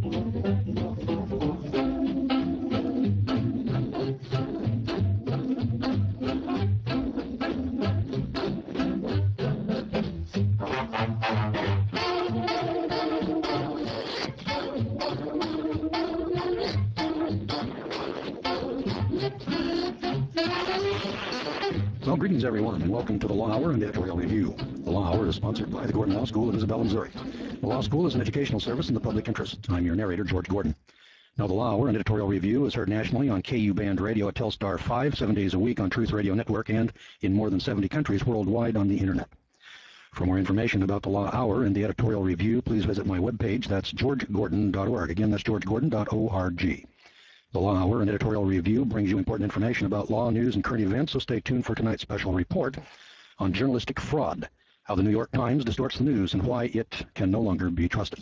Well, greetings everyone, and welcome to the Law Hour and Editorial Review. The Law Hour is sponsored by the Gordon Law School of Isabella, Missouri. The Law School is an educational service in the public interest. I'm your narrator, George Gordon. Now, the Law Hour and Editorial Review is heard nationally on KU Band Radio at Telstar 5, 7 days a week on Truth Radio Network, and in more than 70 countries worldwide on the Internet. For more information about the Law Hour and the Editorial Review, please visit my webpage. That's georgegordon.org. Again, that's georgegordon.org. The Law Hour and Editorial Review brings you important information about law, news, and current events, so stay tuned for tonight's special report on journalistic fraud, how the New York Times distorts the news, and why it can no longer be trusted.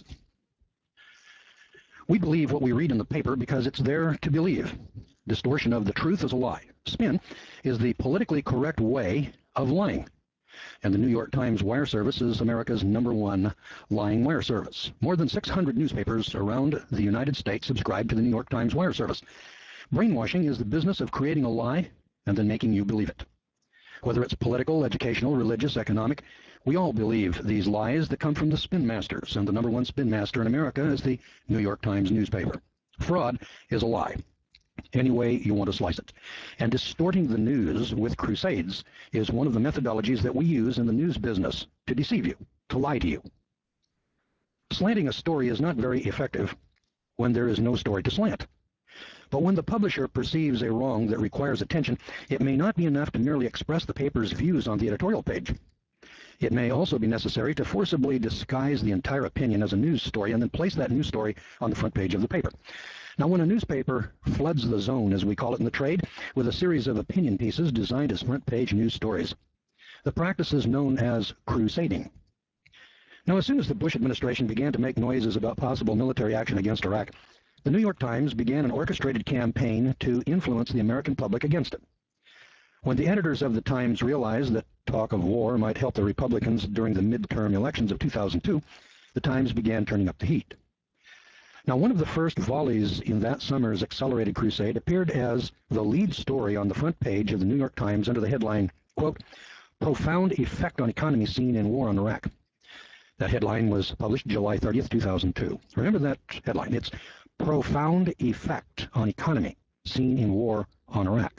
We believe what we read in the paper because it's there to believe. Distortion of the truth is a lie. Spin is the politically correct way of lying. And the New York Times wire service is America's #1 lying wire service. More than 600 newspapers around the United States subscribe to the New York Times wire service. Brainwashing is the business of creating a lie and then making you believe it. Whether it's political, educational, religious, economic, we all believe these lies that come from the spin masters, and the #1 spin master in America is the New York Times newspaper. Fraud is a lie, any way you want to slice it. And distorting the news with crusades is one of the methodologies that we use in the news business to deceive you, to lie to you. Slanting a story is not very effective when there is no story to slant. But when the publisher perceives a wrong that requires attention, it may not be enough to merely express the paper's views on the editorial page. It may also be necessary to forcibly disguise the entire opinion as a news story and then place that news story on the front page of the paper. Now, when a newspaper floods the zone, as we call it in the trade, with a series of opinion pieces designed as front-page news stories, the practice is known as crusading. Now, as soon as the Bush administration began to make noises about possible military action against Iraq, the New York Times began an orchestrated campaign to influence the American public against it. When the editors of the Times realized that talk of war might help the Republicans during the midterm elections of 2002, the Times began turning up the heat. Now, one of the first volleys in that summer's accelerated crusade appeared as the lead story on the front page of the New York Times under the headline, quote, "Profound Effect on Economy Seen in War on Iraq." That headline was published July 30th, 2002. Remember that headline. It's "Profound Effect on Economy Seen in War on Iraq."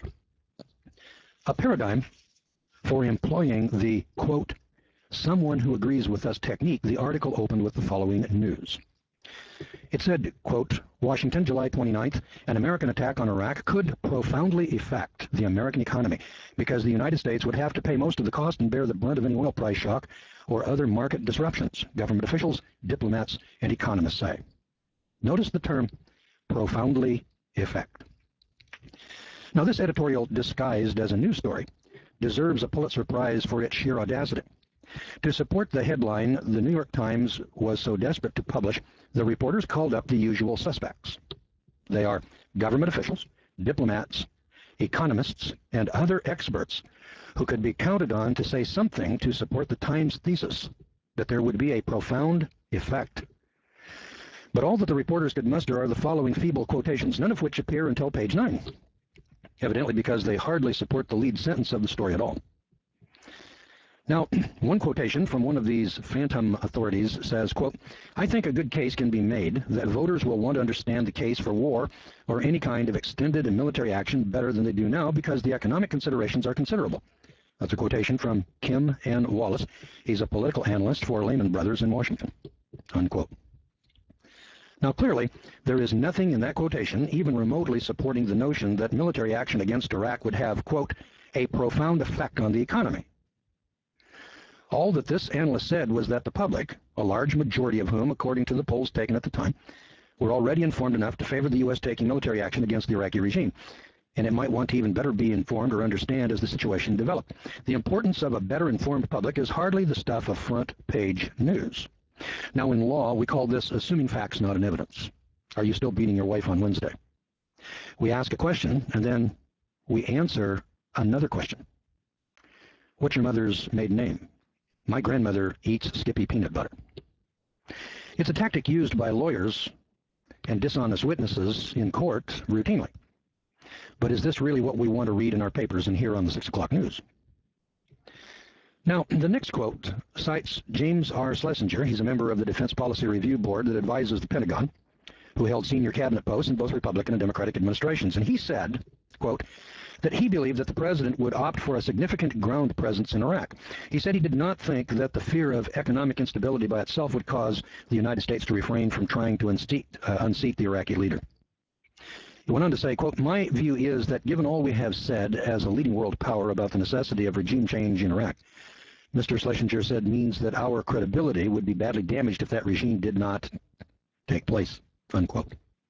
A paradigm for employing the, quote, "someone who agrees with us" technique, the article opened with the following news. It said, quote, "Washington, July 29th, an American attack on Iraq could profoundly affect the American economy because the United States would have to pay most of the cost and bear the brunt of any oil price shock or other market disruptions, government officials, diplomats, and economists say." Notice the term profoundly affect. Now, this editorial, disguised as a news story, deserves a Pulitzer Prize for its sheer audacity. To support the headline the New York Times was so desperate to publish, the reporters called up the usual suspects. They are government officials, diplomats, economists, and other experts who could be counted on to say something to support the Times' thesis that there would be a profound effect. But all that the reporters could muster are the following feeble quotations, none of which appear until page 9, evidently because they hardly support the lead sentence of the story at all. Now, one quotation from one of these phantom authorities says, quote, "I think a good case can be made that voters will want to understand the case for war or any kind of extended military action better than they do now because the economic considerations are considerable." That's a quotation from Kim N. Wallace. He's a political analyst for Lehman Brothers in Washington, unquote. Now, clearly, there is nothing in that quotation even remotely supporting the notion that military action against Iraq would have, quote, "a profound effect on the economy." All that this analyst said was that the public, a large majority of whom, according to the polls taken at the time, were already informed enough to favor the U.S. taking military action against the Iraqi regime, and it might want to even better be informed or understand as the situation developed. The importance of a better informed public is hardly the stuff of front-page news. Now, in law, we call this assuming facts, not an evidence. Are you still beating your wife on Wednesday? We ask a question, and then we answer another question. What's your mother's maiden name? My grandmother eats Skippy peanut butter. It's a tactic used by lawyers and dishonest witnesses in court routinely. But is this really what we want to read in our papers and hear on the 6 o'clock news? Now, the next quote cites James R. Schlesinger. He's a member of the Defense Policy Review Board that advises the Pentagon, who held senior cabinet posts in both Republican and Democratic administrations. And he said, quote, that he believed that the president would opt for a significant ground presence in Iraq. He said he did not think that the fear of economic instability by itself would cause the United States to refrain from trying to unseat the Iraqi leader. He went on to say, quote, my view is that given all we have said as a leading world power about the necessity of regime change in Iraq, Mr. Schlesinger said means that our credibility would be badly damaged if that regime did not take place, unquote.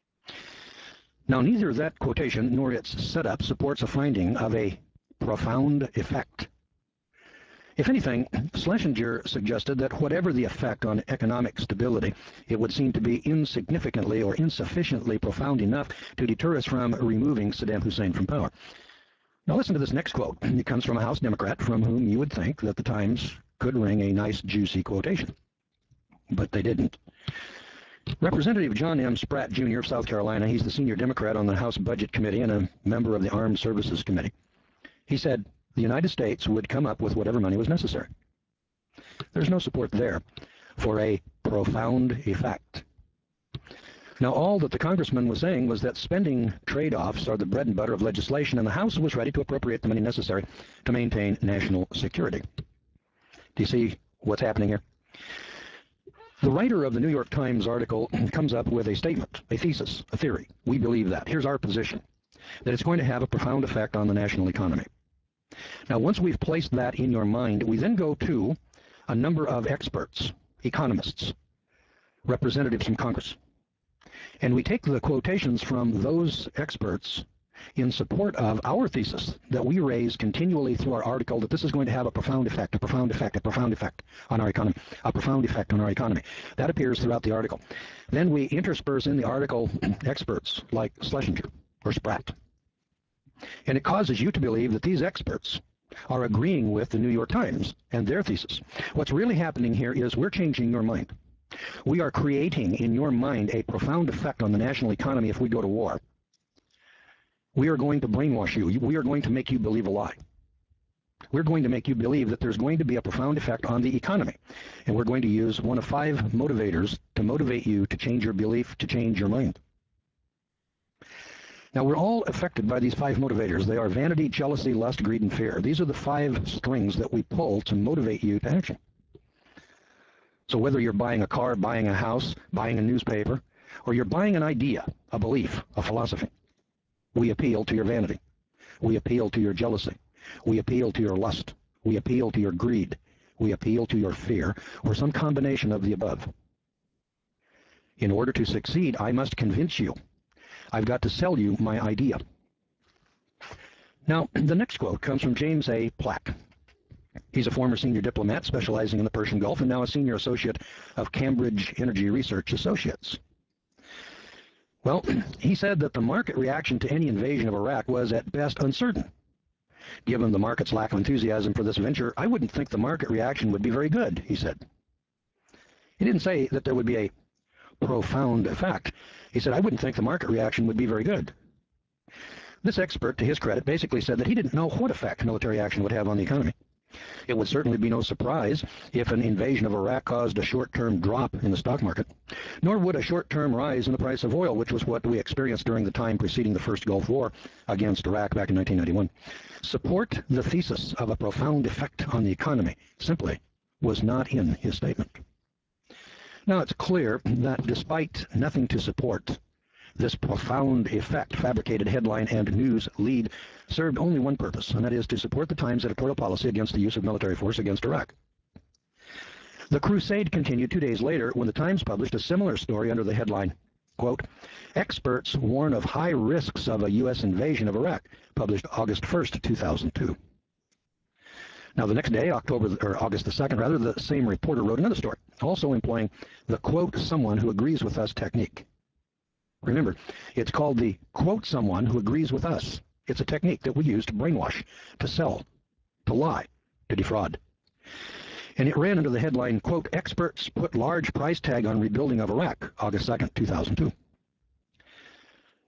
Now, neither that quotation nor its setup supports a finding of a profound effect. If anything, Schlesinger suggested that whatever the effect on economic stability, it would seem to be insignificantly or insufficiently profound enough to deter us from removing Saddam Hussein from power. Now listen to this next quote. It comes from a House Democrat from whom you would think that the Times could wring a nice, juicy quotation. But they didn't. Representative John M. Spratt, Jr. of South Carolina, he's the senior Democrat on the House Budget Committee and a member of the Armed Services Committee. He said the United States would come up with whatever money was necessary. There's no support there for a profound effect. Now, all that the congressman was saying was that spending trade-offs are the bread and butter of legislation, and the House was ready to appropriate the money necessary to maintain national security. Do you see what's happening here? The writer of the New York Times article comes up with a statement, a thesis, a theory. We believe that. Here's our position, that it's going to have a profound effect on the national economy. Now, once we've placed that in your mind, we then go to a number of experts, economists, representatives from Congress, and we take the quotations from those experts in support of our thesis that we raise continually through our article, that this is going to have a profound effect, a profound effect, a profound effect on our economy, a profound effect on our economy. That appears throughout the article. Then we intersperse in the article experts like Schlesinger or Spratt. And it causes you to believe that these experts are agreeing with the New York Times and their thesis. What's really happening here is we're changing your mind. We are creating in your mind a profound effect on the national economy if we go to war. We are going to brainwash you. We are going to make you believe a lie. We're going to make you believe that there's going to be a profound effect on the economy. And we're going to use one of 5 motivators to motivate you to change your belief, to change your mind. Now, we're all affected by these 5 motivators. They are vanity, jealousy, lust, greed, and fear. These are the 5 strings that we pull to motivate you to action. So whether you're buying a car, buying a house, buying a newspaper, or you're buying an idea, a belief, a philosophy, we appeal to your vanity. We appeal to your jealousy. We appeal to your lust. We appeal to your greed. We appeal to your fear, or some combination of the above. In order to succeed, I must convince you. I've got to sell you my idea. Now, the next quote comes from James A. Plack. He's a former senior diplomat specializing in the Persian Gulf and now a senior associate of Cambridge Energy Research Associates. Well, he said that the market reaction to any invasion of Iraq was at best uncertain. Given the market's lack of enthusiasm for this venture, I wouldn't think the market reaction would be very good, he said. He didn't say that there would be a profound effect. He said, I wouldn't think the market reaction would be very good. This expert, to his credit, basically said that he didn't know what effect military action would have on the economy. It would certainly be no surprise if an invasion of Iraq caused a short-term drop in the stock market, nor would a short-term rise in the price of oil, which was what we experienced during the time preceding the first Gulf War against Iraq back in 1991. Support the thesis of a profound effect on the economy simply was not in his statement. Now, it's clear that despite nothing to support this profound effect, fabricated headline and news lead served only one purpose, and that is to support the Times' editorial policy against the use of military force against Iraq. The crusade continued 2 days later when the Times published a similar story under the headline, quote, Experts warn of high risks of a U.S. invasion of Iraq, published August 1st, 2002. Now, the next day, August the 2nd, rather, the same reporter wrote another story, also employing the quote someone who agrees with us technique. Remember, it's called the quote someone who agrees with us. It's a technique that we use to brainwash, to sell, to lie, to defraud. And it ran under the headline, quote, Experts put large price tag on rebuilding of Iraq, August 2nd, 2002.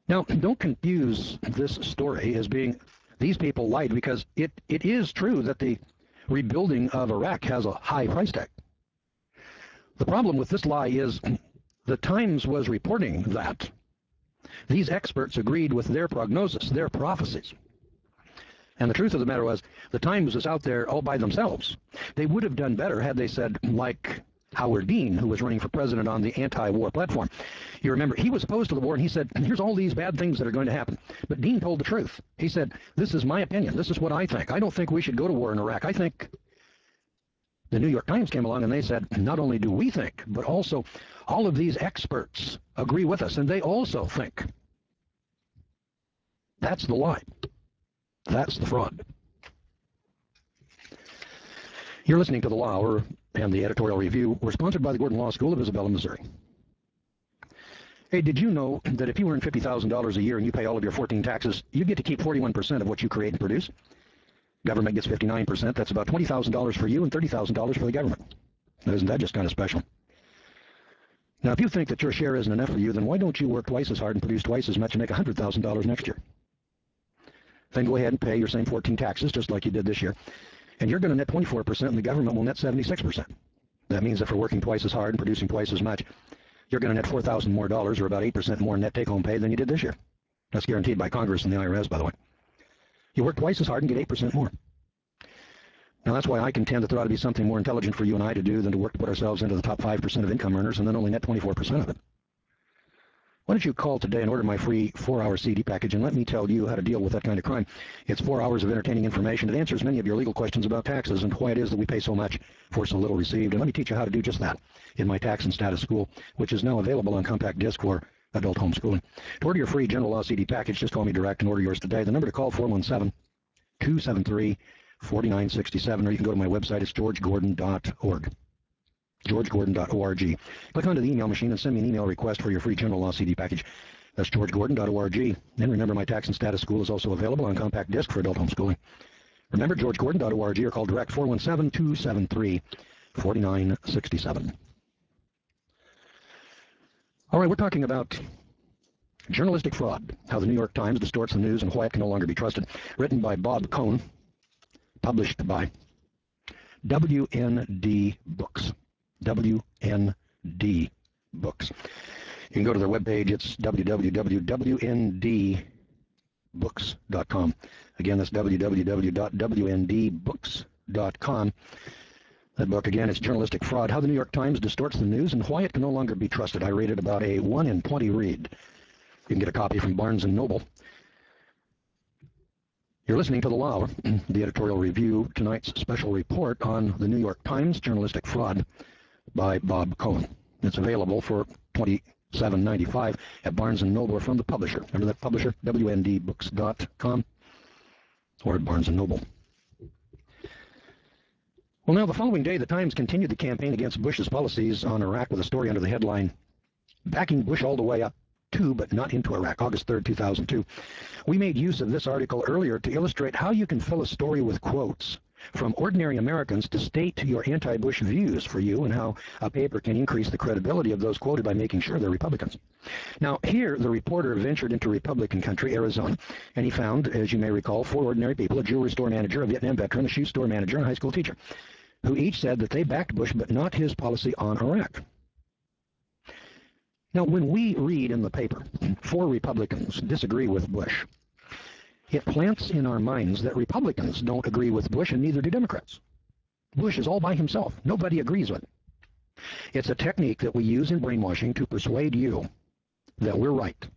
Now, don't confuse this story as being these people lied, because it is true that the rebuilding of Iraq has a high price tag. The problem with this lie is the Times was reporting that these experts agreed with their prognosis, their prophecies. And the truth of the matter was, the Times was out there all by themselves. They would have done better had they said, like Howard Dean, who was running for president on the anti-war platform. You remember, he was opposed to the war, and he said, here's all these bad things that are going to happen. But Dean told the truth. He said, this is my opinion. This is what I think. I don't think we should go to war in Iraq. I think. The New York Times came along and they said, not only do we think, but also all of these experts agree with us, and they also think. That's the lie. That's the fraud. You're listening to The Law Hour and the editorial review. We're sponsored by the Gordon Law School of Isabella, Missouri. Hey, did you know that if you earn $50,000 a year and you pay all of your 14 taxes, you get to keep 41% of what you create and produce? Government gets 59%. That's about $20,000 for you and $30,000 for the government. Now, isn't that just kind of special? Now, if you think that your share isn't enough for you, then why don't you work twice as hard and produce twice as much and make $100,000 next year? Then go ahead and pay your same 14 taxes, just like you did this year. And you're going to net 24%, and the government will net 76%. That means that for working twice as hard and producing twice as much, you're going to net $4,000 more, or about 8% more net take-home pay than you did this year. That's guaranteed by Congress and the IRS, by the way. You work twice as hard and get 8% more. Now, that's why I contend that there ought to be something more intelligent for you and I to do than to work to put ourselves into the top 5% of income earners and then only net 24% of it. Why don't you call today and order my free 4-hour CD package, and let me tell you how to deal with that kind of crime. It's 4 hours of entertaining information. It answers many of your legal questions about taxes and why it is that we pay so much for so little received. And let me teach you how to do just that in my Tax and Status School, which is now available on compact disc for adult homeschooling. To order your free General Law CD package, just call me direct and order yours today. The number to call, 417-273-4967, or you can go to my website. It's georgegordon.org. georgegordon.org. Click onto the email machine and send me an email request for your free General Law CD package. That's georgegordon.org. And remember, my Tax and Status School is also available on compact disc for adult homeschooling. Remember, georgegordon.org, or call direct 417-273-4967. All right, we're talking about journalistic fraud, how the New York Times distorts the news and why it can no longer be trusted. Written by Bob Cohn, published by WND Books. WND Books. You can go to their webpage. It's www.wndbooks.com. Again, that's www.wndbooks.com. That book, again, is Journalistic Fraud, How the New York Times Distorts the News and Why It Can No Longer Be Trusted. I rate it about a 1 in 20 read. You can get a copy from Barnes & Noble. You're listening to The Law Hour, the editorial review, tonight's special report on the New York Times Journalistic Fraud by Bob Cohn. It's available for $27.95 at Barnes & Noble or from the publisher. Remember that publisher, wndbooks.com, or at Barnes & Noble. Well, now, the following day, the Times continued the campaign against Bush's policies on Iraq with a story under the headline, Backing Bush All the Way Up to but Not Into Iraq, August 3rd, 2002. We made use of this article earlier to illustrate how you can fill a story with quotes from ordinary Americans to state your anti-Bush views for you, and how a paper can increase the credibility of those quoted by making sure they're Republicans. Now, here, the reporter ventured into Republican country, Arizona, and he found, as you may recall, 4 ordinary people, a jewelry store manager, a Vietnam veteran, a shoe store manager, and a high school teacher, who each said that they backed Bush but not his policy on Iraq. Now, when we read in the paper 4 Republicans disagree with Bush, it plants in our minds that Republicans don't agree with Bush, and neither do Democrats. Bush is all by himself. Nobody agrees with him. It's a technique that we use in brainwashing to persuade you that we're right.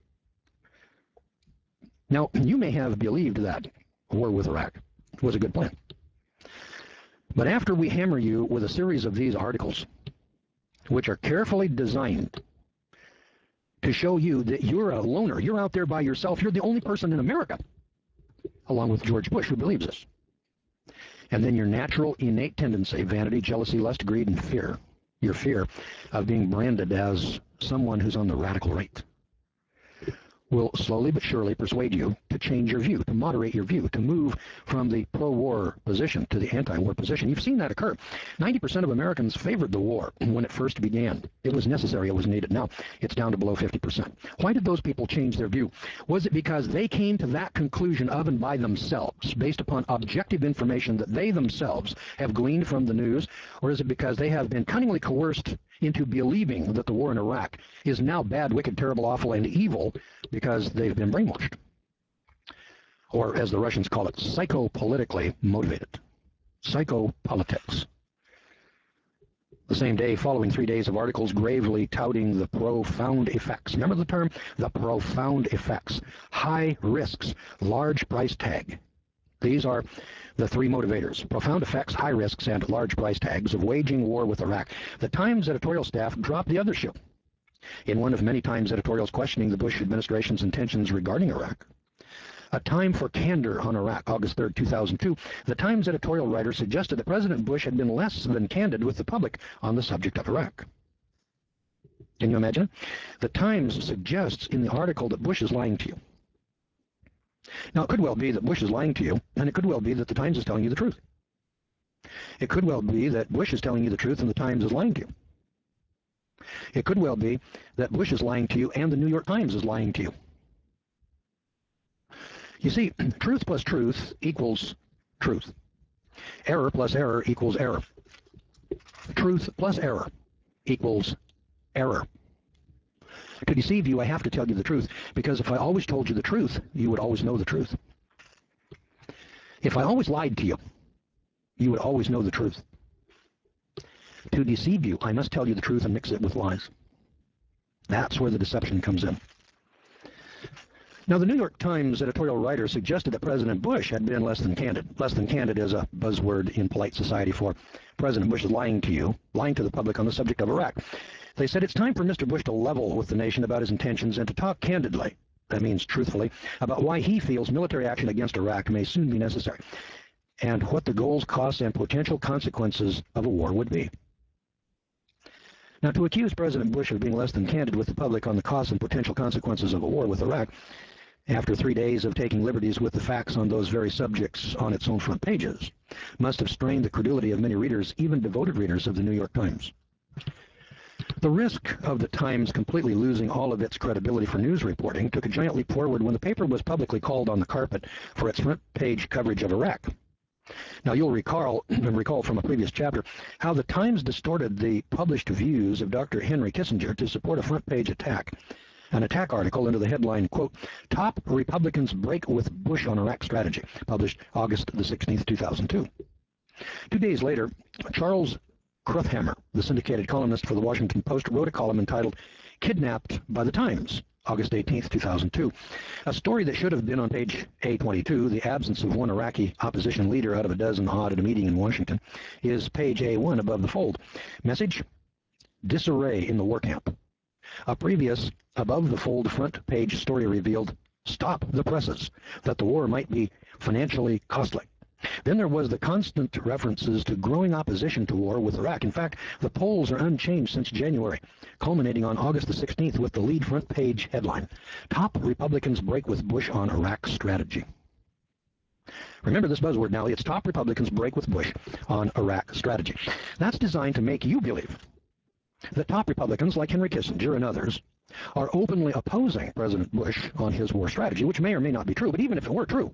Now, you may have believed that war with Iraq was a good plan. But after we hammer you with a series of these articles, which are carefully designed to show you that you're a loner, you're out there by yourself, you're the only person in America, along with George Bush, who believes this. And then your natural, innate tendency, vanity, jealousy, lust, greed, and fear, your fear of being branded as someone who's on the radical right, will slowly but surely persuade you to change your view, to moderate your view, to move from the pro-war position to the anti-war position. You've seen that occur. 90% of Americans favored the war when it first began. It was necessary, it was needed. Now, it's down to below 50%. Why did those people change their view? Was it because they came to that conclusion of and by themselves, based upon objective information that they themselves have gleaned from the news, or is it because they have been cunningly coerced into believing that the war in Iraq is now bad, wicked, terrible, awful, and evil because they've been brainwashed? Or, as the Russians call it, psychopolitically motivated. Psychopolitics. The same day, following 3 days of articles gravely touting the profound effects. Remember the term? The profound effects. High risks, large price tag. These are the three motivators: profound effects, high risks, and large price tags of waging war with Iraq. The Times editorial staff dropped the other shoe in one of many Times editorials questioning the Bush administration's intentions regarding Iraq. A Time for Candor on Iraq, August 3, 2002, the Times editorial writer suggested that President Bush had been less than candid with the public on the subject of Iraq. Can you imagine? The Times suggests in the article that Bush is lying to you. Now, it could well be that Bush is lying to you, and it could well be that the Times is telling you the truth. It could well be that Bush is telling you the truth and the Times is lying to you. It could well be that Bush is lying to you and the New York Times is lying to you. You see, truth plus truth equals truth. Error plus error equals error. Truth plus error equals error. To deceive you, I have to tell you the truth, because if I always told you the truth, you would always know the truth. If I always lied to you, you would always know the truth. To deceive you, I must tell you the truth and mix it with lies. That's where the deception comes in. Now, the New York Times editorial writer suggested that President Bush had been less than candid. Less than candid is a buzzword in polite society for President Bush is lying to you, lying to the public on the subject of Iraq. They said it's time for Mr. Bush to level with the nation about his intentions and to talk candidly, that means truthfully, about why he feels military action against Iraq may soon be necessary, and what the goals, costs, and potential consequences of a war would be. Now, to accuse President Bush of being less than candid with the public on the costs and potential consequences of a war with Iraq, after 3 days of taking liberties with the facts on those very subjects on its own front pages, must have strained the credulity of many readers, even devoted readers of the New York Times. The risk of the Times completely losing all of its credibility for news reporting took a giant leap forward when the paper was publicly called on the carpet for its front page coverage of Iraq. Now, you'll recall from a previous chapter how the Times distorted the published views of Dr. Henry Kissinger to support a front page attack. An attack article under the headline, quote, "Top Republicans Break with Bush on Iraq Strategy," published August the 16th, 2002. 2 days later, Charles Kruthammer, the syndicated columnist for the Washington Post, wrote a column entitled "Kidnapped by the Times," August 18th, 2002. A story that should have been on page A22, the absence of one Iraqi opposition leader out of a dozen odd at a meeting in Washington, is page A1 above the fold. Message: disarray in the war camp. A previous above-the-fold front page story revealed, "Stop the presses," that the war might be financially costly. Then there was the constant references to growing opposition to war with Iraq. In fact, the polls are unchanged since January, culminating on August the 16th with the lead front page headline, "Top Republicans Break with Bush on Iraq Strategy." Remember this buzzword now. It's top Republicans break with Bush on Iraq strategy. That's designed to make you believe that top Republicans like Henry Kissinger and others are openly opposing President Bush on his war strategy, which may or may not be true. But even if it were true,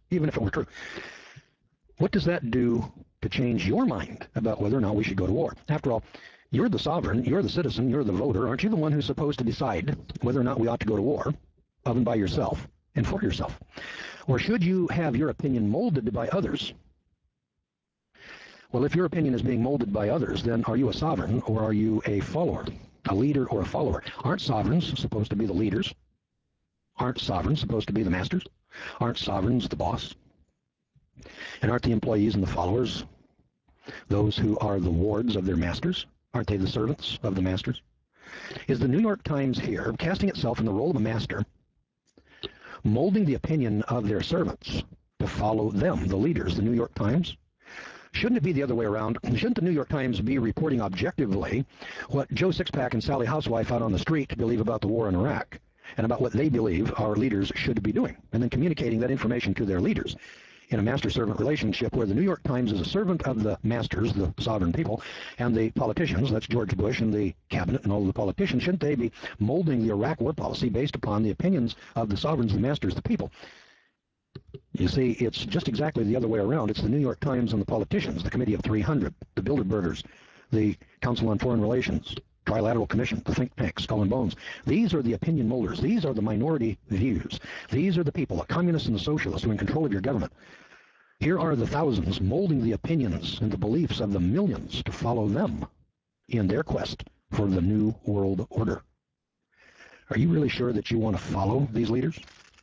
what does that do to change your mind about whether or not we should go to war? After all, you're the sovereign, you're the citizen, you're the voter. Aren't you the one who's supposed to decide whether or not we ought to go to war of and by yourself and for yourself? Or should you have your opinion molded by others? Well, if your opinion is being molded by others, then are you a sovereign or are you a follower, a leader or a follower? Aren't sovereigns supposed to be the leaders? Aren't sovereigns supposed to be the masters? Aren't sovereigns the boss? And aren't the employees and the followers those who are the wards of their masters? Aren't they the servants of the masters? Is the New York Times here casting itself in the role of a master, molding the opinion of their servants to follow them, the leaders, the New York Times? Shouldn't it be the other way around? Shouldn't the New York Times be reporting objectively what Joe Sixpack and Sally Housewife out on the street believe about the war in Iraq? and about what they believe our leaders should be doing, and then communicating that information to their leaders in a master-servant relationship where the New York Times is a servant of the masters, the sovereign people, and the politicians, that's George Bush and the cabinet and all of the politicians, shouldn't they be molding the Iraq war policy based upon the opinions of the sovereigns, the masters, the people? You see, it's just exactly the other way around. It's the New York Times and the politicians, the Committee of 300, the Bilderbergers, the Council on Foreign Relations, Trilateral Commission, the think tank, Skull and Bones. These are the opinion molders. These are the minority views. These are the people, the communists and the socialists, who are in control of your government. Here are the thousands molding the opinions and the beliefs of the millions to follow them in their quest for the new world order. Are you really sure that you want to follow these leaders?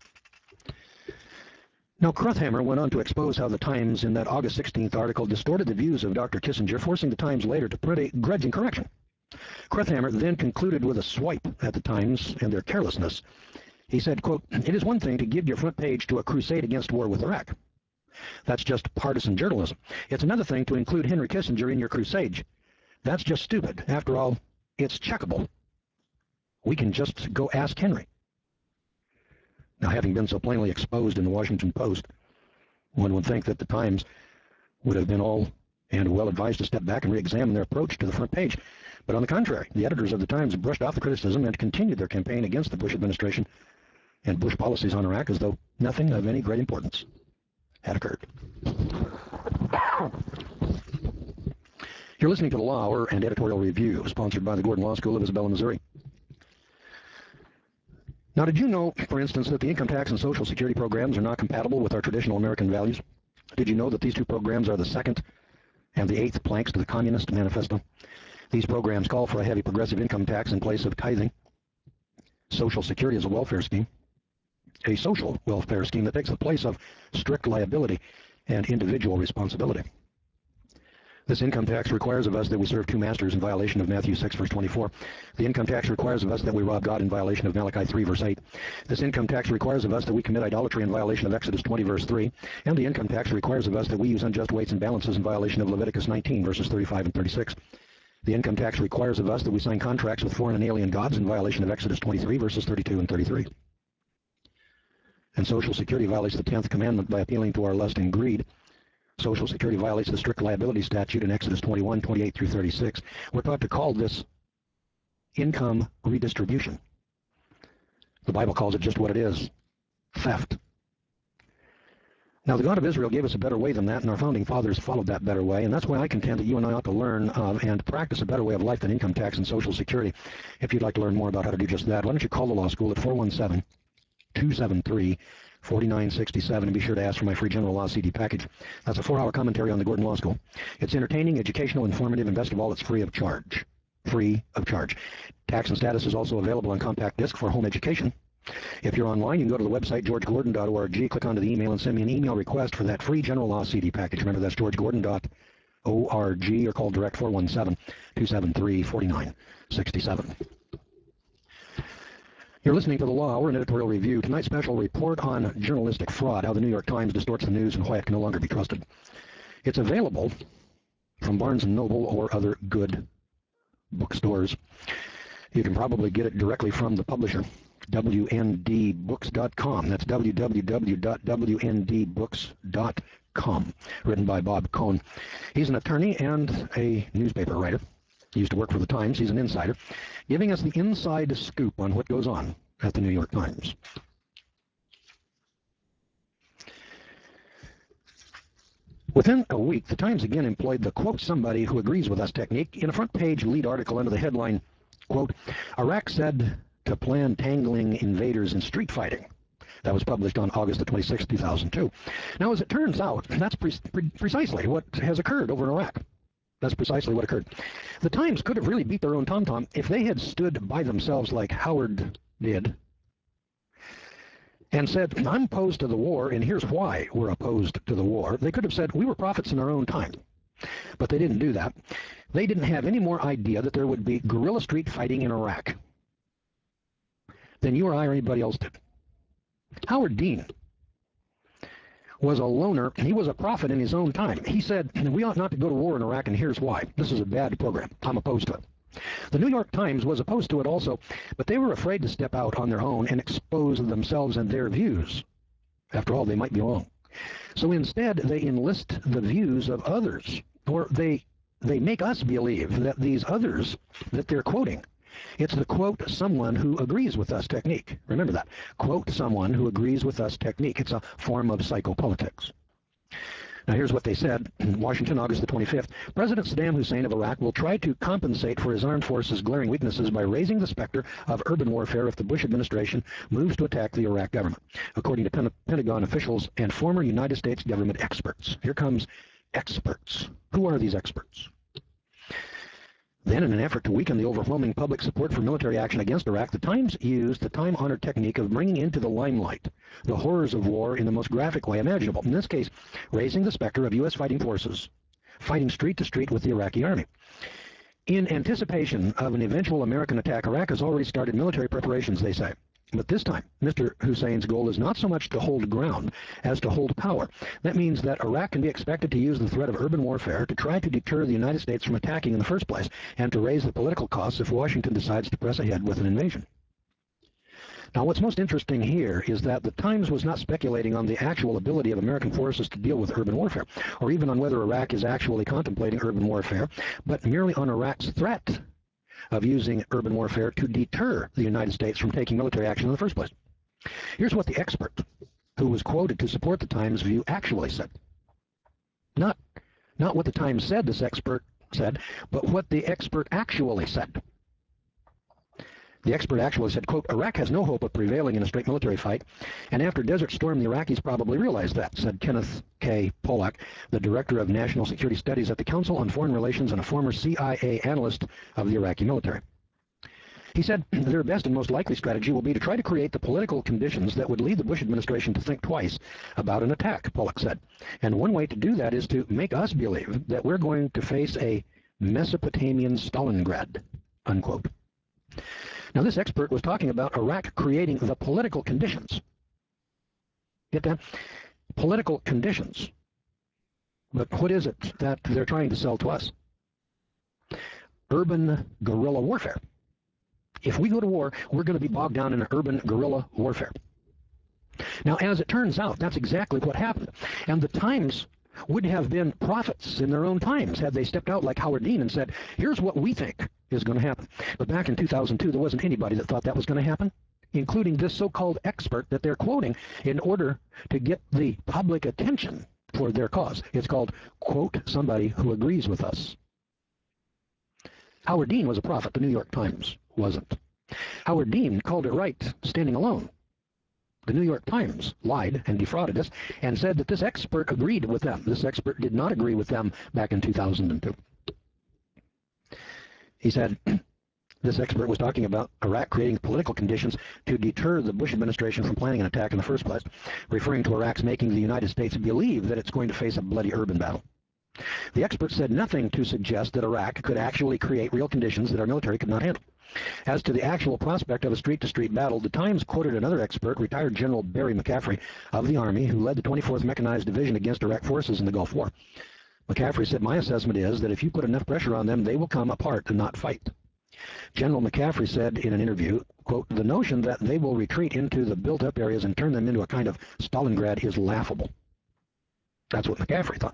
Now, Kruthammer went on to expose how the Times, in that August 16th article, distorted the views of Dr. Kissinger, forcing the Times later to print a grudging correction. Kruthammer then concluded with a swipe at the Times and their carelessness. He said, quote, "It is one thing to give your front page to a crusade against war with Iraq. That's just partisan journalism. It's another thing to include Henry Kissinger in your crusade. That's just stupid. After all, it's checkable. We can just go ask Henry." Now, having been so plainly exposed in the Washington Post, one would think that the Times would have been all and well advised to step back and re-examine their approach to the front page. But on the contrary, the editors of the Times brushed off the criticism and continued their campaign against the Bush administration and Bush policies on Iraq as though nothing of any great importance had occurred. You're listening to the Law Hour and Editorial Review, sponsored by the Gordon Law School of Isabella, Missouri. Now, did you know, for instance, that the income tax and Social Security programs are not compatible with our traditional American values? Did you know that these two programs are the second and the eighth planks to the Communist Manifesto? These programs call for a heavy progressive income tax in place of tithing. Social Security is a welfare scheme, a social welfare scheme that takes the place of strict liability and individual responsibility. This income tax requires of us that we serve two masters in violation of Matthew 6, verse 24. The income tax requires of us that we rob God in violation of Malachi 3, verse 8. This income tax requires of us that we commit idolatry in violation of Exodus 20, verse 3. And the income tax requires of us that we use unjust weights and balances in violation of Leviticus 19, verses 35 and 36. The income tax requires of us that we sign contracts with foreign and alien gods in violation of Exodus 23, verses 32 and 33. And Social Security violates the 10th commandment by appealing to our lust and greed. Social Security violates the strict liability statute in Exodus 21, 28 through 36. We're taught to call this income redistribution. The Bible calls it just what it is, theft. Now, the God of Israel gave us a better way than that, and our founding fathers followed that better way, and that's why I contend that you and I ought to learn of and practice a better way of life than income tax and Social Security. If you'd like to learn more about how to do just that, why don't you call the law school at 417-273-4967, and be sure to ask for my free general law CD package. That's a 4-hour commentary on the Gordon Law School. It's entertaining, educational, informative, and best of all, it's free of charge. Free of charge. Tax and Status is also available on compact disc for home education. If you're online, you can go to the website, georgegordon.org, click onto the email, and send me an email request for that free general law CD package. Remember, that's georgegordon.org, or call direct 417-273-4967. You're listening to the Law Hour and Editorial Review. Tonight's special report on journalistic fraud, how the New York Times distorts the news and why it can no longer be trusted. It's available from Barnes & Noble or other good bookstores. You can probably get it directly from the publisher, WNDBooks.com. That's www.wndbooks.com, written by Bob Cohn. He's an attorney and a newspaper writer. He used to work for the Times. He's an insider, giving us the inside scoop on what goes on at the New York Times. Within a week, the Times again employed the quote somebody who agrees with us technique in a front-page lead article under the headline, quote, Iraq said to plan tangling invaders in street fighting. That was published on August the 26th, 2002. Now, as it turns out, that's precisely what has occurred over in Iraq. That's precisely what occurred. The Times could have really beat their own tom-tom if they had stood by themselves like Howard did and said, I'm opposed to the war, and here's why we're opposed to the war. They could have said, we were prophets in our own time. But they didn't do that. They didn't have any more idea that there would be guerrilla street fighting in Iraq than you or I or anybody else did. Howard Dean was a loner. He was a prophet in his own time. He said, we ought not to go to war in Iraq, and here's why. This is a bad program. I'm opposed to it. The New York Times was opposed to it also, but they were afraid to step out on their own and expose themselves and their views. After all, they might be wrong. So instead, they enlist the views of others, or they make us believe that these others that they're quoting, it's the quote someone who agrees with us technique. Remember that. Quote someone who agrees with us technique. It's a form of psychopolitics. Now here's what they said in Washington, August the 25th. President Saddam Hussein of Iraq will try to compensate for his armed forces' glaring weaknesses by raising the specter of urban warfare if the Bush administration moves to attack the Iraq government, according to Pentagon officials and former United States government experts. Here comes experts. Who are these experts? Then, in an effort to weaken the overwhelming public support for military action against Iraq, the Times used the time-honored technique of bringing into the limelight the horrors of war in the most graphic way imaginable. In this case, raising the specter of U.S. fighting forces, fighting street to street with the Iraqi army. In anticipation of an eventual American attack, Iraq has already started military preparations, they say. But this time, Mr. Hussein's goal is not so much to hold ground as to hold power. That means that Iraq can be expected to use the threat of urban warfare to try to deter the United States from attacking in the first place and to raise the political costs if Washington decides to press ahead with an invasion. Now, what's most interesting here is that the Times was not speculating on the actual ability of American forces to deal with urban warfare, or even on whether Iraq is actually contemplating urban warfare, but merely on Iraq's threat of using urban warfare to deter the United States from taking military action in the first place. Here's what the expert who was quoted to support the Times view actually said. Not what the Times said this expert said, but what the expert actually said. The expert actually said, quote, Iraq has no hope of prevailing in a straight military fight, and after Desert Storm, the Iraqis probably realized that, said Kenneth K. Pollack, the Director of National Security Studies at the Council on Foreign Relations and a former CIA analyst of the Iraqi military. He said, their best and most likely strategy will be to try to create the political conditions that would lead the Bush administration to think twice about an attack, Pollack said. And one way to do that is to make us believe that we're going to face a Mesopotamian Stalingrad, unquote. Now, this expert was talking about Iraq creating the political conditions. Get that? Political conditions. But what is it that they're trying to sell to us? Urban guerrilla warfare. If we go to war, we're going to be bogged down in urban guerrilla warfare. Now, as it turns out, that's exactly what happened. And the Times would have been prophets in their own times had they stepped out like Howard Dean and said, here's what we think is going to happen. But back in 2002, there wasn't anybody that thought that was going to happen, including this so-called expert that they're quoting in order to get the public attention for their cause. It's called, quote, somebody who agrees with us. Howard Dean was a prophet. The New York Times wasn't. Howard Dean called it right standing alone. The New York Times lied and defrauded us and said that this expert agreed with them. This expert did not agree with them back in 2002. He said this expert was talking about Iraq creating political conditions to deter the Bush administration from planning an attack in the first place, referring to Iraq's making the United States believe that it's going to face a bloody urban battle. The expert said nothing to suggest that Iraq could actually create real conditions that our military could not handle. As to the actual prospect of a street-to-street battle, the Times quoted another expert, retired General Barry McCaffrey of the Army, who led the 24th Mechanized Division against Iraq forces in the Gulf War. McCaffrey said, my assessment is that if you put enough pressure on them, they will come apart and not fight. General McCaffrey said in an interview, quote, the notion that they will retreat into the built-up areas and turn them into a kind of Stalingrad is laughable. That's what McCaffrey thought.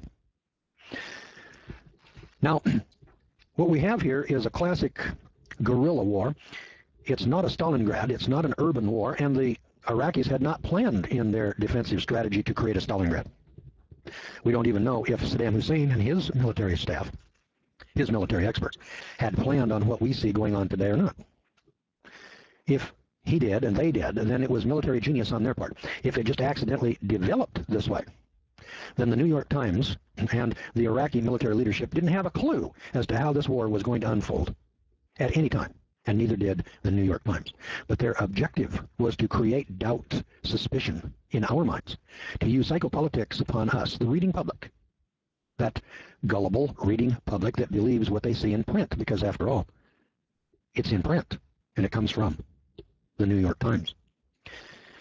Now, what we have here is a classic guerrilla war. It's not a Stalingrad, it's not an urban war, and the Iraqis had not planned in their defensive strategy to create a Stalingrad. We don't even know if Saddam Hussein and his military staff, his military experts, had planned on what we see going on today or not. If he did and they did, then it was military genius on their part. If it just accidentally developed this way, then the New York Times and the Iraqi military leadership didn't have a clue as to how this war was going to unfold at any time, and neither did the New York Times. But their objective was to create doubt, suspicion in our minds, to use psychopolitics upon us, the reading public, that gullible reading public that believes what they see in print, because after all, it's in print, and it comes from the New York Times.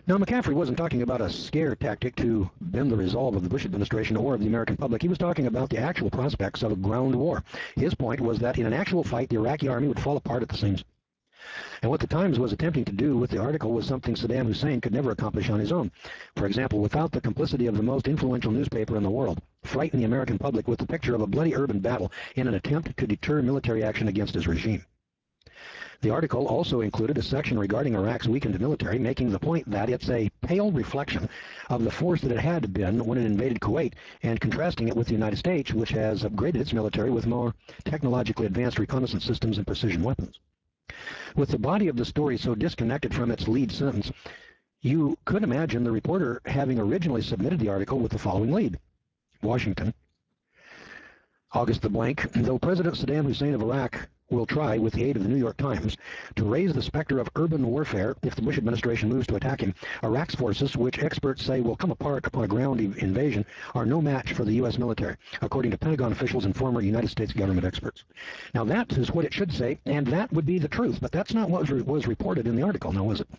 Now, McCaffrey wasn't talking about a scare tactic to bend the resolve of the Bush administration or of the American public. He was talking about the actual prospects of a ground war. His point was that in an actual fight, the Iraqi army would fall apart at the seams. And what the Times was attempting to do with the article was something Saddam Hussein could never accomplish on his own. For example, without the complicity of the most influential newspaper in the world, frighten the American public with the picture of a bloody urban battle in an attempt to deter military action against his regime. The article also included a section regarding Iraq's weakened military, making the point that it's a pale reflection of the force that it had been when it invaded Kuwait, and contrasting it with the United States, which has upgraded its military with more technologically advanced reconnaissance systems and precision weapons. With the body of the story so disconnected from its lead sentence, you could imagine the reporter having originally submitted the article with the following lead. Washington, August the blank, though President Saddam Hussein of Iraq will try, with the aid of the New York Times, to raise the specter of urban warfare if the Bush administration moves to attack him, Iraq's forces, which experts say will come apart upon a ground invasion, are no match for the U.S. military, according to Pentagon officials and former United States government experts. Now that is what it should say, and that would be the truth, but that's not what was reported in the article, now was it?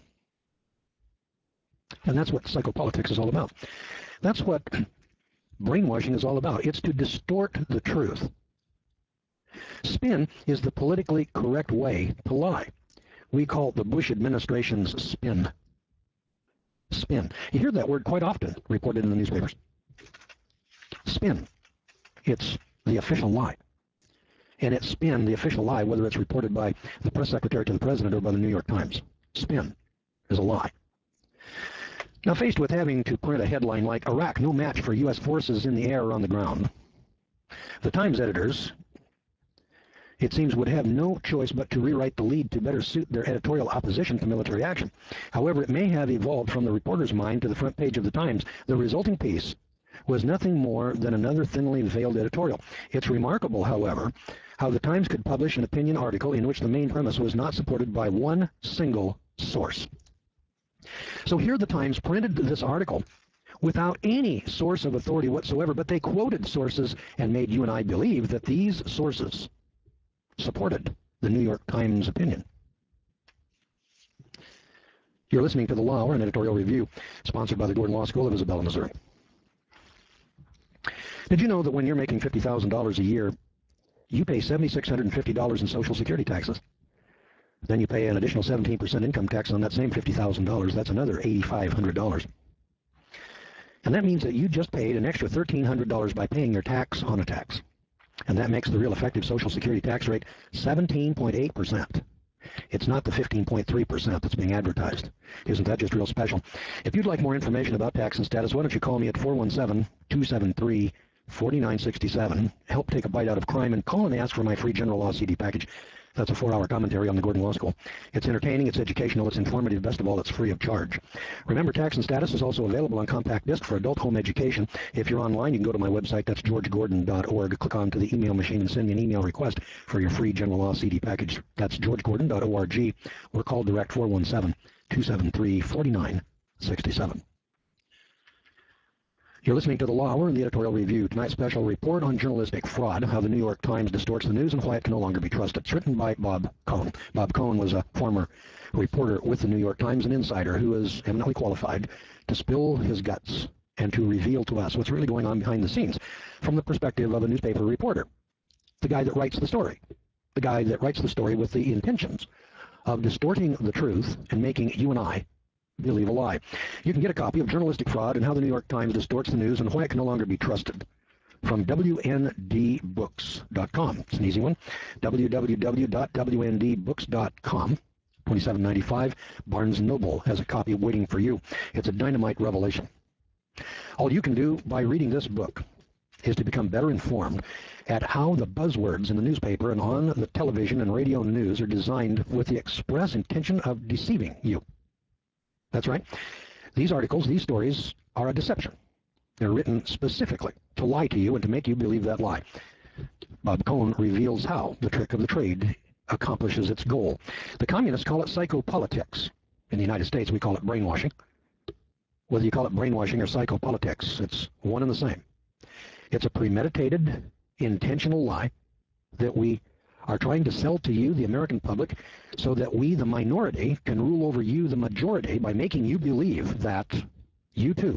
And that's what psychopolitics is all about. That's what brainwashing is all about. It's to distort the truth. Spin is the politically correct way to lie. We call the Bush administration's spin. Spin. You hear that word quite often reported in the newspapers. Spin. It's the official lie. And it's spin, the official lie, whether it's reported by the press secretary to the president or by the New York Times. Spin is a lie. Now, faced with having to print a headline like Iraq, no match for U.S. forces in the air or on the ground, the Times editors, it seems, would have no choice but to rewrite the lead to better suit their editorial opposition to military action. However, it may have evolved from the reporter's mind to the front page of the Times. The resulting piece was nothing more than another thinly veiled editorial. It's remarkable, however, how the Times could publish an opinion article in which the main premise was not supported by one single source. So here the Times printed this article without any source of authority whatsoever, but they quoted sources and made you and I believe that these sources supported the New York Times opinion. You're listening to The Law Hour, an editorial review sponsored by the Gordon Law School of Isabella, Missouri. Did you know that when you're making $50,000 a year, you pay $7,650 in Social Security taxes? Then you pay an additional 17% income tax on that same $50,000. That's another $8,500. And that means that you just paid an extra $1,300 by paying your tax on a tax. And that makes the real effective Social Security tax rate 17.8%. It's not the 15.3% that's being advertised. Isn't that just real special? If you'd like more information about tax and status, why don't you call me at 417-273-4967. Help take a bite out of crime, and call and ask for my free general law CD package. That's a 4-hour commentary on the Gordon Law School. It's entertaining, it's educational, it's informative, best of all, it's free of charge. Remember, Tax and Status is also available on compact disc for adult home education. If you're online, you can go to my website, that's georgegordon.org, click onto the email machine and send me an email request for your free general law CD package. That's georgegordon.org, or call direct 417-273-4967. You're listening to The Law Hour and the editorial review. Tonight's special report on journalistic fraud, how the New York Times distorts the news and why it can no longer be trusted. It's written by Bob Cohn. Bob Cohn was a former reporter with the New York Times, an insider who is eminently qualified to spill his guts and to reveal to us what's really going on behind the scenes from the perspective of a newspaper reporter, the guy that writes the story, the guy that writes the story with the intentions of distorting the truth and making you and I believe a lie. You can get a copy of Journalistic Fraud and How the New York Times Distorts the News and Why It Can No Longer Be Trusted from WNDBooks.com. It's an easy one. www.wndbooks.com. $27.95. Barnes & Noble has a copy waiting for you. It's a dynamite revelation. All you can do by reading this book is to become better informed at how the buzzwords in the newspaper and on the television and radio news are designed with the express intention of deceiving you. That's right. These articles, these stories, are a deception. They're written specifically to lie to you and to make you believe that lie. Bob Cohn reveals how the trick of the trade accomplishes its goal. The communists call it psychopolitics. In the United States, we call it brainwashing. Whether you call it brainwashing or psychopolitics, it's one and the same. It's a premeditated, intentional lie that we are trying to sell to you, the American public, so that we, the minority, can rule over you, the majority, by making you believe that you too,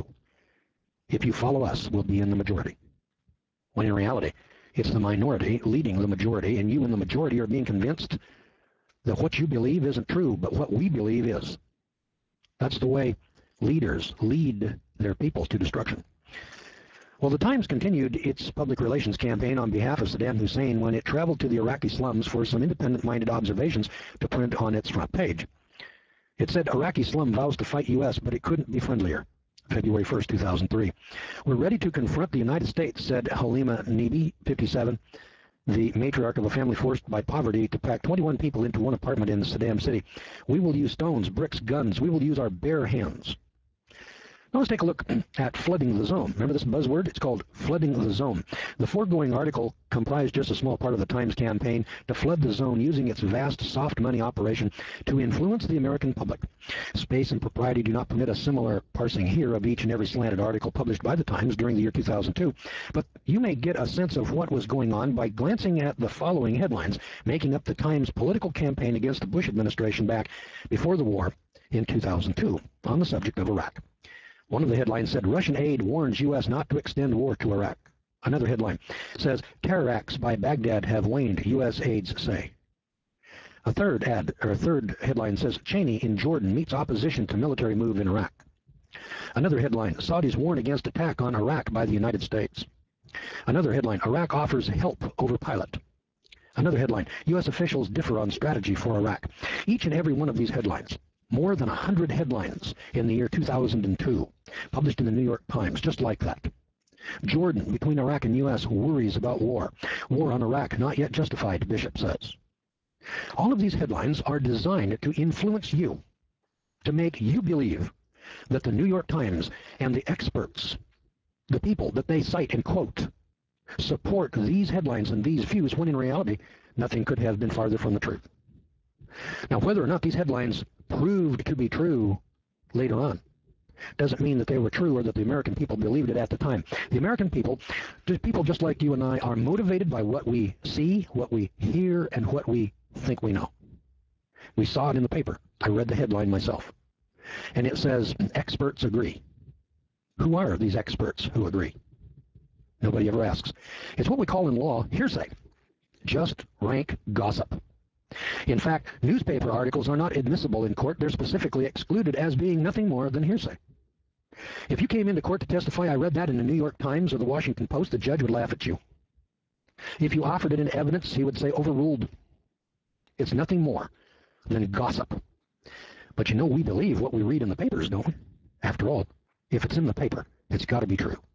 if you follow us, will be in the majority. When in reality, it's the minority leading the majority, and you and the majority are being convinced that what you believe isn't true, but what we believe is. That's the way leaders lead their people to destruction. Well, the Times continued its public relations campaign on behalf of Saddam Hussein when it traveled to the Iraqi slums for some independent-minded observations to print on its front page. It said, Iraqi slum vows to fight U.S., but it couldn't be friendlier. February 1st, 2003. We're ready to confront the United States, said Halima Nebi, 57, the matriarch of a family forced by poverty to pack 21 people into one apartment in Saddam City. We will use stones, bricks, guns. We will use our bare hands. Now let's take a look at flooding the zone. Remember this buzzword? It's called flooding the zone. The foregoing article comprised just a small part of the Times campaign to flood the zone using its vast soft money operation to influence the American public. Space and propriety do not permit a similar parsing here of each and every slanted article published by the Times during the year 2002, but you may get a sense of what was going on by glancing at the following headlines, making up the Times' political campaign against the Bush administration back before the war in 2002 on the subject of Iraq. One of the headlines said, Russian aid warns U.S. not to extend war to Iraq. Another headline says, terror acts by Baghdad have waned, U.S. aides say. A third headline says, Cheney in Jordan meets opposition to military move in Iraq. Another headline, Saudis warn against attack on Iraq by the United States. Another headline, Iraq offers help over pilot. Another headline, U.S. officials differ on strategy for Iraq. Each and every one of these headlines, more than 100 headlines in the year 2002, published in the New York Times, just like that. Jordan, between Iraq and U.S., worries about war. War on Iraq not yet justified, Bishop says. All of these headlines are designed to influence you, to make you believe that the New York Times and the experts, the people that they cite and quote, support these headlines and these views, when in reality, nothing could have been farther from the truth. Now, whether or not these headlines proved to be true later on doesn't mean that they were true or that the American people believed it at the time. The American people just like you and I, are motivated by what we see, what we hear, and what we think we know. We saw it in the paper. I read the headline myself. And it says, experts agree. Who are these experts who agree? Nobody ever asks. It's what we call in law hearsay. Just rank gossip. In fact, newspaper articles are not admissible in court. They're specifically excluded as being nothing more than hearsay. If you came into court to testify, I read that in the New York Times or the Washington Post, the judge would laugh at you. If you offered it in evidence, he would say overruled. It's nothing more than gossip. But you know, we believe what we read in the papers, don't we? After all, if it's in the paper, it's got to be true.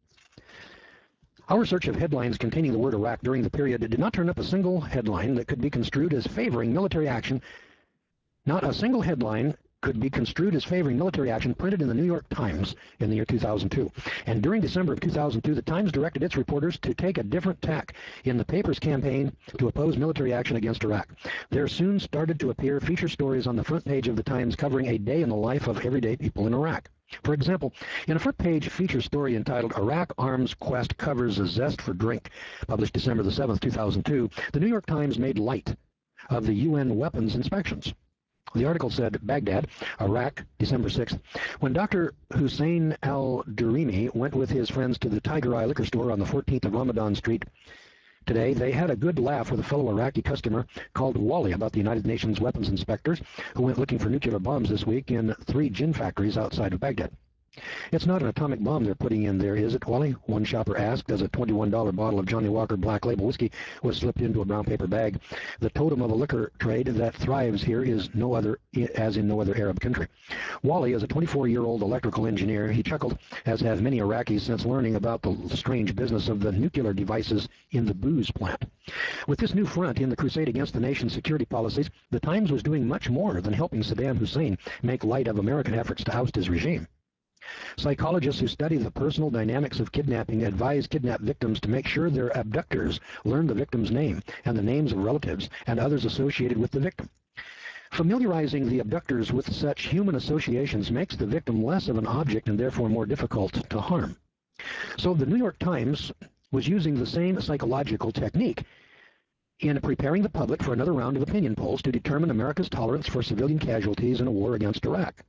Our search of headlines containing the word Iraq during the period did not turn up a single headline that could be construed as favoring military action. Not a single headline could be construed as favoring military action printed in the New York Times in the year 2002. And during December of 2002, the Times directed its reporters to take a different tack in the paper's campaign to oppose military action against Iraq. There soon started to appear feature stories on the front page of the Times covering a day in the life of everyday people in Iraq. For example, in a front-page feature story entitled Iraq Arms Quest Covers a Zest for Drink, published December the 7th, 2002, the New York Times made light of the UN weapons inspections. The article said, Baghdad, Iraq, December 6th, when Dr. Hussein al-Durimi went with his friends to the Tiger Eye liquor store on the 14th of Ramadan Street today, they had a good laugh with a fellow Iraqi customer called Wally about the United Nations weapons inspectors who went looking for nuclear bombs this week in 3 gin factories outside of Baghdad. It's not an atomic bomb they're putting in there, is it, Wally? One shopper asked as a $21 bottle of Johnny Walker Black Label whiskey was slipped into a brown paper bag. The totem of a liquor trade that thrives here is no other, as in no other Arab country. Wally is a 24-year-old electrical engineer. He chuckled, as have many Iraqis since learning about the strange business of the nuclear devices in the booze plant. With this new front in the crusade against the nation's security policies, the Times was doing much more than helping Saddam Hussein make light of American efforts to oust his regime. Psychologists who study the personal dynamics of kidnapping advise kidnapped victims to make sure their abductors learn the victim's name and the names of relatives and others associated with the victim. Familiarizing the abductors with such human associations makes the victim less of an object and therefore more difficult to harm. So the New York Times was using the same psychological technique in preparing the public for another round of opinion polls to determine America's tolerance for civilian casualties in a war against Iraq.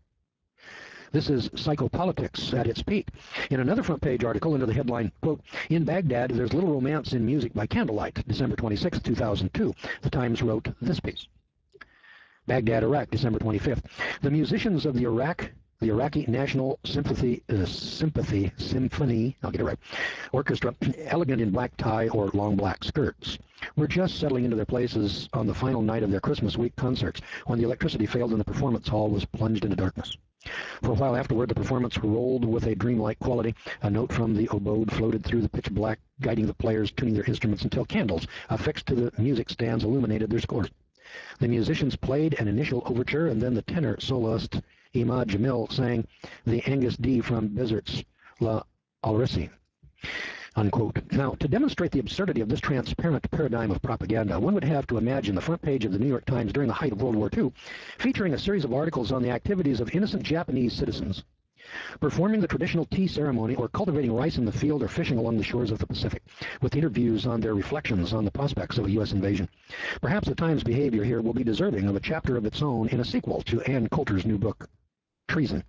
This is psychopolitics at its peak. In another front-page article under the headline, quote, "In Baghdad, there's little romance in music by candlelight," December 26, 2002, the Times wrote this piece. Baghdad, Iraq, December 25th. The musicians of the Iraqi National Symphony, I'll get it right, Orchestra, elegant in black tie or long black skirts, were just settling into their places on the final night of their Christmas week concerts when the electricity failed and the performance hall was plunged into darkness. For a while afterward, the performance rolled with a dreamlike quality. A note from the oboe floated through the pitch black, guiding the players tuning their instruments until candles affixed to the music stands illuminated their scores. The musicians played an initial overture, and then the tenor soloist Imad Jamil sang the Angus D from Bizart's La Alrisi. Unquote. Now, to demonstrate the absurdity of this transparent paradigm of propaganda, one would have to imagine the front page of the New York Times during the height of World War II, featuring a series of articles on the activities of innocent Japanese citizens performing the traditional tea ceremony or cultivating rice in the field or fishing along the shores of the Pacific, with interviews on their reflections on the prospects of a U.S. invasion. Perhaps the Times' behavior here will be deserving of a chapter of its own in a sequel to Ann Coulter's new book, Treason.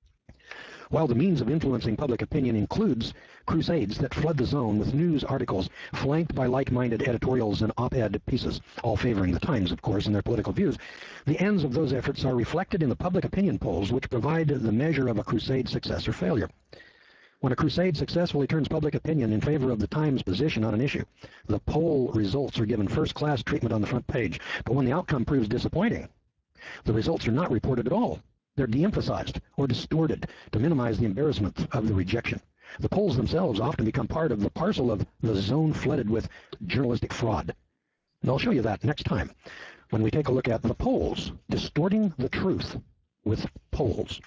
While the means of influencing public opinion includes crusades that flood the zone with news articles flanked by like-minded editorials and op-ed pieces, all favoring the Times, of course, and their political views, the ends of those efforts are reflected in the public opinion polls, which provide the measure of a crusade's success or failure. When a crusade successfully turns public opinion in favor of the Times' position on an issue, the poll results are given first-class treatment on the front page. But when the outcome proves disappointing, the results are not reported at all. They're de-emphasized or distorted to minimize the embarrassment of the rejection. The polls themselves often become part of the parcel of the zone flooded with journalistic fraud. And I'll show you that next time when we take a look at the polls, distorting the truth with polls.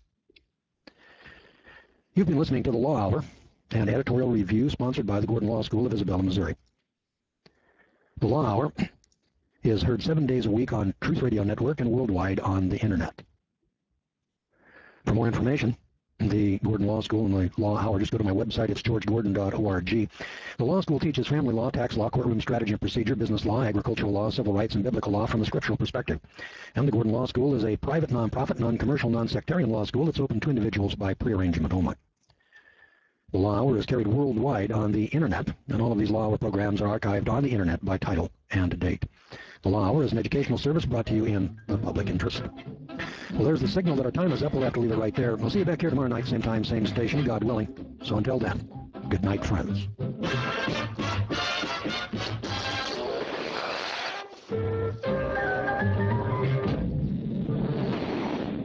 You've been listening to the Law Hour, an editorial review sponsored by the Gordon Law School of Isabella, Missouri. The Law Hour is heard 7 days a week on Truth Radio Network and worldwide on the Internet. For more information, the Gordon Law School and the Law Hour, just go to my website. It's georgegordon.org. The law school teaches family law, tax law, courtroom strategy and procedure, business law, agricultural law, civil rights, and biblical law from the scriptural perspective. And the Gordon Law School is a private, non-profit, non-commercial, non-sectarian law school that's open to individuals by pre-arrangement only. The Law Hour is carried worldwide on the Internet, and all of these Law Hour programs are archived on the Internet by title and date. The Law Hour is an educational service brought to you in the public interest. Well, there's the signal that our time is up. We'll have to leave it right there. We'll see you back here tomorrow night, same time, same station, God willing. So until then, good night, friends.